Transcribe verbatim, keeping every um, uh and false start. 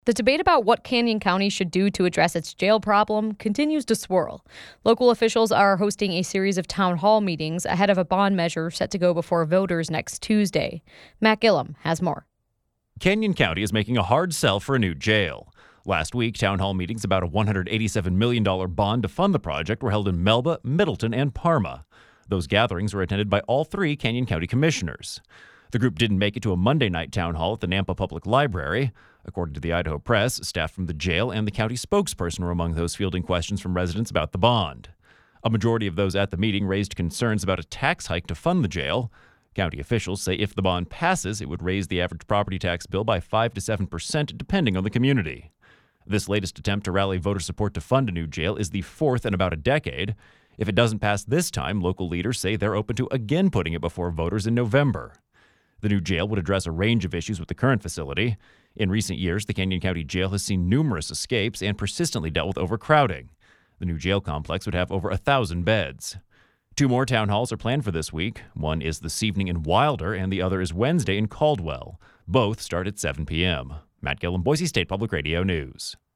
The debate about what Canyon County should do to address its jail problem continues to swirl. Local officials are hosting a series of town hall meetings ahead of a bond measure set to go before voters next Tuesday. Matt Gillum has more. Canyon County is making a hard sell for a new jail. Last week, town hall meetings about a one hundred eighty-seven million dollars bond to fund the project were held in Melba, Middleton, and Parma. Those gatherings were attended by all three Canyon County commissioners. The group didn't make it to a Monday night town hall at the Nampa Public Library. According to the Idaho Press, staff from the jail and the county spokesperson were among those fielding questions from residents about the bond. A majority of those at the meeting raised concerns about a tax hike to fund the jail. County officials say if the bond passes, it would raise the average property tax bill by five to seven percent, depending on the community. This latest attempt to rally voter support to fund a new jail is the fourth in about a decade. If it doesn't pass this time, local leaders say they're open to again putting it before voters in November. The new jail would address a range of issues with the current facility. In recent years, the Canyon County Jail has seen numerous escapes and persistently dealt with overcrowding. The new jail complex would have over a thousand beds. Two more town halls are planned for this week. One is this evening in Wilder, and the other is Wednesday in Caldwell. Both start at seven p.m. Matt Gillum, Boise State Public Radio News.